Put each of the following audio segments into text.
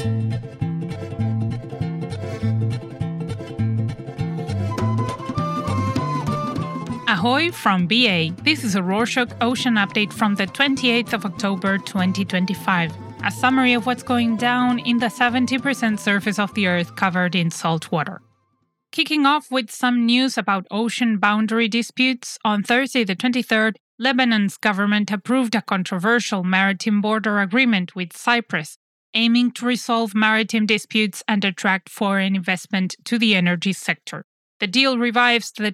Ahoy from BA. This is a Rorschach Ocean update from the 28th of October 2025. A summary of what's going down in the 70% surface of the Earth covered in salt water. Kicking off with some news about ocean boundary disputes, on Thursday the 23rd, Lebanon's government approved a controversial maritime border agreement with Cyprus, aiming to resolve maritime disputes and attract foreign investment to the energy sector. The deal revives the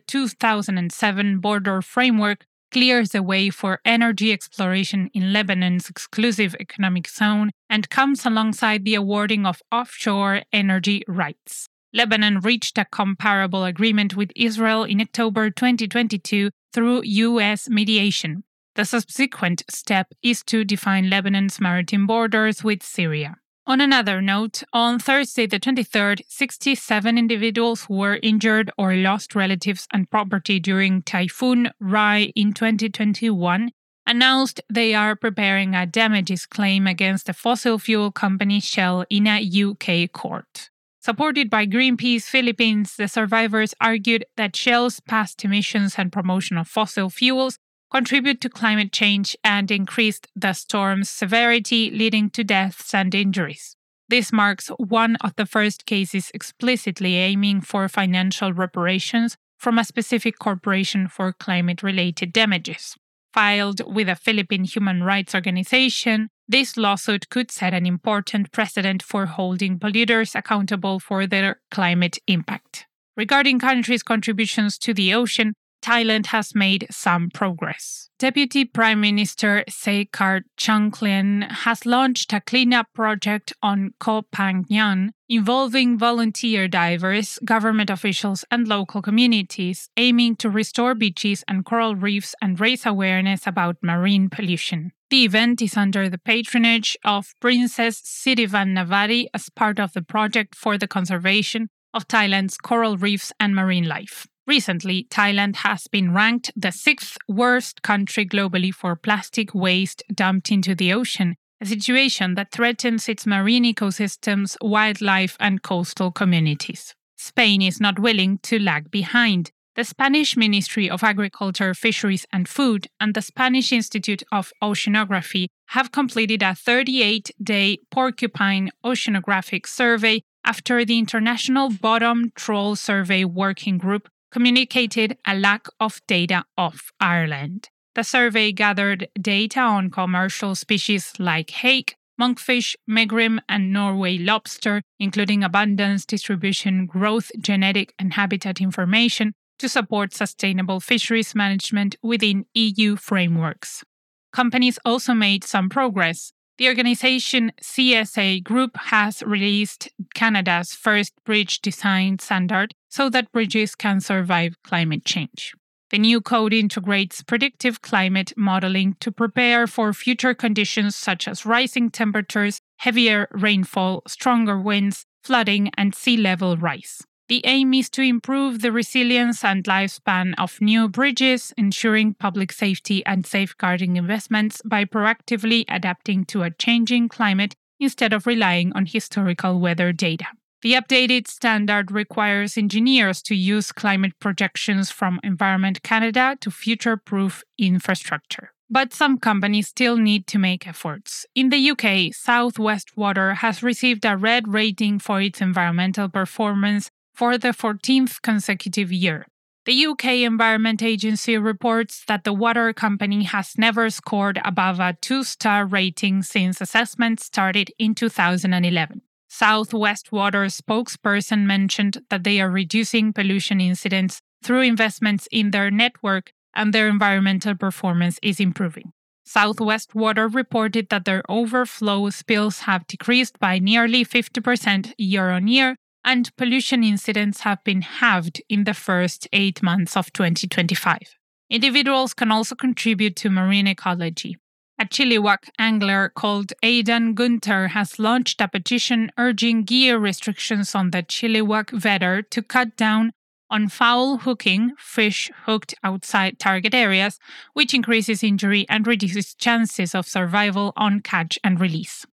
2007 border framework, clears the way for energy exploration in Lebanon's exclusive economic zone, and comes alongside the awarding of offshore energy rights. Lebanon reached a comparable agreement with Israel in October 2022 through U.S. mediation. The subsequent step is to define Lebanon's maritime borders with Syria. On another note, on Thursday the 23rd, 67 individuals were injured or lost relatives and property during Typhoon Rai in 2021, announced they are preparing a damages claim against the fossil fuel company Shell in a UK court. Supported by Greenpeace Philippines, the survivors argued that Shell's past emissions and promotion of fossil fuels contribute to climate change and increased the storm's severity, leading to deaths and injuries. This marks one of the first cases explicitly aiming for financial reparations from a specific corporation for climate-related damages. Filed with a Philippine human rights organization, this lawsuit could set an important precedent for holding polluters accountable for their climate impact. Regarding countries' contributions to the ocean, Thailand has made some progress. Deputy Prime Minister Srettha Thavisin has launched a cleanup project on Koh Phangan involving volunteer divers, government officials, and local communities, aiming to restore beaches and coral reefs and raise awareness about marine pollution. The event is under the patronage of Princess Sirisvanavari as part of the project for the conservation of Thailand's coral reefs and marine life. Recently, Thailand has been ranked the 6th worst country globally for plastic waste dumped into the ocean, a situation that threatens its marine ecosystems, wildlife, and coastal communities. Spain is not willing to lag behind. The Spanish Ministry of Agriculture, Fisheries and Food and the Spanish Institute of Oceanography have completed a 38-day porcupine oceanographic survey after the International Bottom Trawl Survey Working Group communicated a lack of data off Ireland. The survey gathered data on commercial species like hake, monkfish, megrim, and Norway lobster, including abundance, distribution, growth, genetic, and habitat information to support sustainable fisheries management within EU frameworks. Companies also made some progress. The organization CSA Group has released Canada's first bridge design standard so that bridges can survive climate change. The new code integrates predictive climate modeling to prepare for future conditions such as rising temperatures, heavier rainfall, stronger winds, flooding, and sea level rise. The aim is to improve the resilience and lifespan of new bridges, ensuring public safety and safeguarding investments by proactively adapting to a changing climate instead of relying on historical weather data. The updated standard requires engineers to use climate projections from Environment Canada to future-proof infrastructure. But some companies still need to make efforts. In the UK, South West Water has received a red rating for its environmental performance for the 14th consecutive year. The UK Environment Agency reports that the water company has never scored above a 2-star rating since assessment started in 2011. South West Water spokesperson mentioned that they are reducing pollution incidents through investments in their network and their environmental performance is improving. South West Water reported that their overflow spills have decreased by nearly 50% year-on-year, and pollution incidents have been halved in the first 8 months of 2025. Individuals can also contribute to marine ecology. A Chilliwack angler called Aidan Gunter has launched a petition urging gear restrictions on the Chilliwack Vedder to cut down on foul hooking, fish hooked outside target areas, which increases injury and reduces chances of survival on catch and release.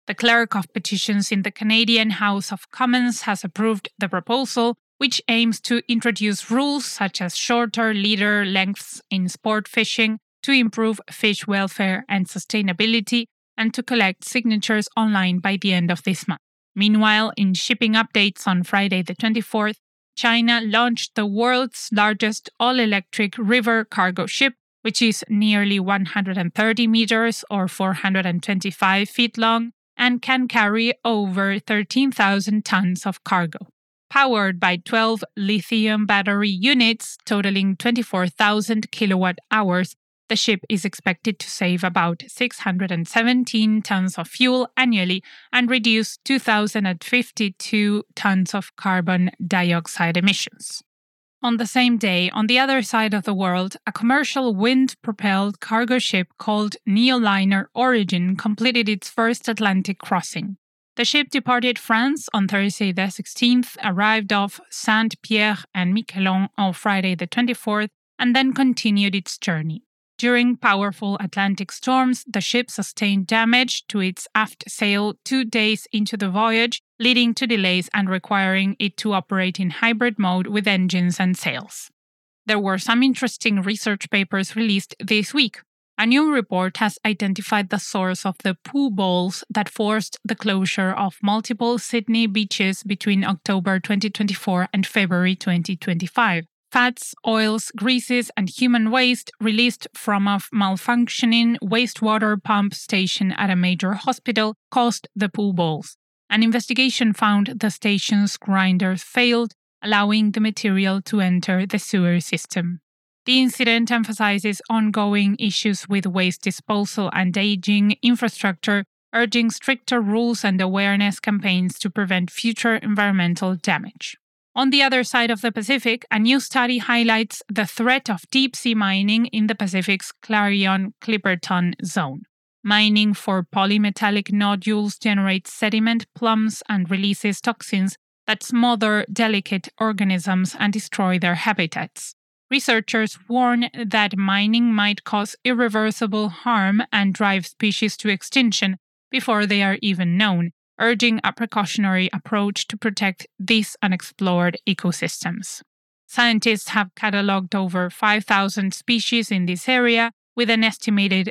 The clerk of petitions in the Canadian House of Commons has approved the proposal, which aims to introduce rules such as shorter leader lengths in sport fishing to improve fish welfare and sustainability, and to collect signatures online by the end of this month. Meanwhile, in shipping updates on Friday the 24th, China launched the world's largest all-electric river cargo ship, which is nearly 130 meters or 425 feet long and can carry over 13,000 tons of cargo. Powered by 12 lithium battery units totaling 24,000 kilowatt hours, the ship is expected to save about 617 tons of fuel annually and reduce 2,052 tons of carbon dioxide emissions. On the same day, on the other side of the world, a commercial wind-propelled cargo ship called Neoliner Origin completed its first Atlantic crossing. The ship departed France on Thursday the 16th, arrived off Saint-Pierre and Miquelon on Friday the 24th, and then continued its journey. During powerful Atlantic storms, the ship sustained damage to its aft sail 2 days into the voyage, leading to delays and requiring it to operate in hybrid mode with engines and sails. There were some interesting research papers released this week. A new report has identified the source of the poo balls that forced the closure of multiple Sydney beaches between October 2024 and February 2025. Fats, oils, greases, and human waste released from a malfunctioning wastewater pump station at a major hospital caused the poo balls. An investigation found the station's grinders failed, allowing the material to enter the sewer system. The incident emphasizes ongoing issues with waste disposal and aging infrastructure, urging stricter rules and awareness campaigns to prevent future environmental damage. On the other side of the Pacific, a new study highlights the threat of deep-sea mining in the Pacific's Clarion-Clipperton Zone. Mining for polymetallic nodules generates sediment plumes and releases toxins that smother delicate organisms and destroy their habitats. Researchers warn that mining might cause irreversible harm and drive species to extinction before they are even known, urging a precautionary approach to protect these unexplored ecosystems. Scientists have catalogued over 5,000 species in this area, with an estimated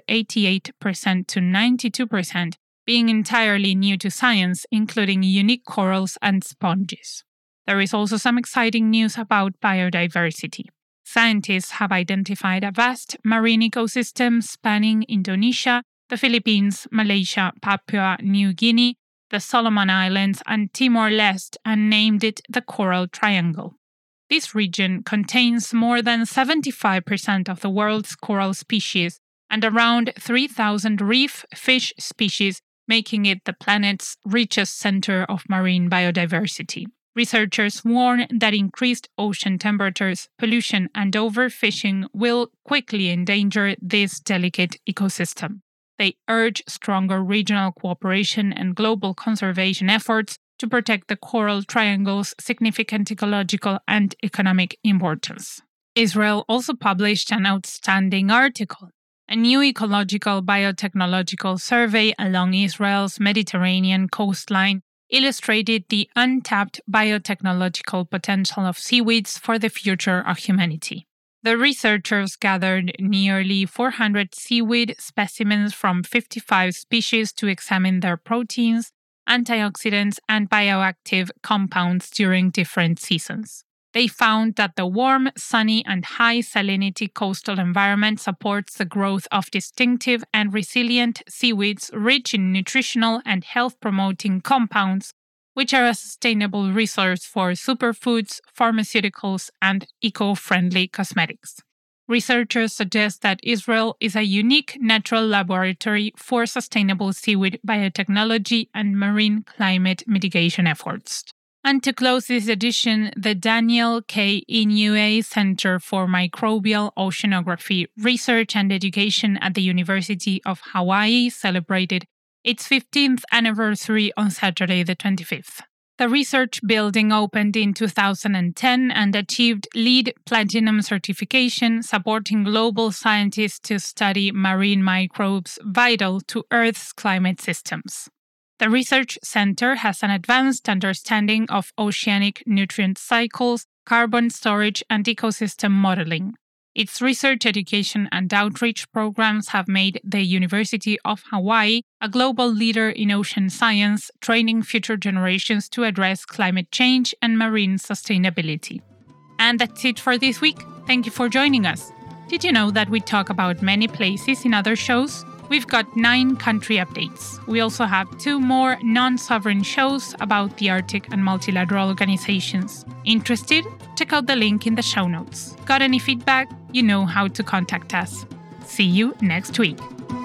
88% to 92% being entirely new to science, including unique corals and sponges. There is also some exciting news about biodiversity. Scientists have identified a vast marine ecosystem spanning Indonesia, the Philippines, Malaysia, Papua New Guinea, the Solomon Islands, and Timor-Leste, and named it the Coral Triangle. This region contains more than 75% of the world's coral species and around 3,000 reef fish species, making it the planet's richest center of marine biodiversity. Researchers warn that increased ocean temperatures, pollution, and overfishing will quickly endanger this delicate ecosystem. They urge stronger regional cooperation and global conservation efforts to protect the Coral Triangle's significant ecological and economic importance. Israel also published an outstanding article. A new ecological biotechnological survey along Israel's Mediterranean coastline illustrated the untapped biotechnological potential of seaweeds for the future of humanity. The researchers gathered nearly 400 seaweed specimens from 55 species to examine their proteins, antioxidants, and bioactive compounds during different seasons. They found that the warm, sunny, and high salinity coastal environment supports the growth of distinctive and resilient seaweeds rich in nutritional and health-promoting compounds, which are a sustainable resource for superfoods, pharmaceuticals, and eco-friendly cosmetics. Researchers suggest that Israel is a unique natural laboratory for sustainable seaweed biotechnology and marine climate mitigation efforts. And to close this edition, the Daniel K. Inouye Center for Microbial Oceanography Research and Education at the University of Hawaii celebrated its 15th anniversary on Saturday the 25th. The research building opened in 2010 and achieved LEED Platinum certification, supporting global scientists to study marine microbes vital to Earth's climate systems. The research center has an advanced understanding of oceanic nutrient cycles, carbon storage, and ecosystem modeling. Its research, education, and outreach programs have made the University of Hawaii a global leader in ocean science, training future generations to address climate change and marine sustainability. And that's it for this week. Thank you for joining us. Did you know that we talk about many places in other shows? We've got 9 country updates. We also have 2 more non-sovereign shows about the Arctic and multilateral organizations. Interested? Check out the link in the show notes. Got any feedback? You know how to contact us. See you next week.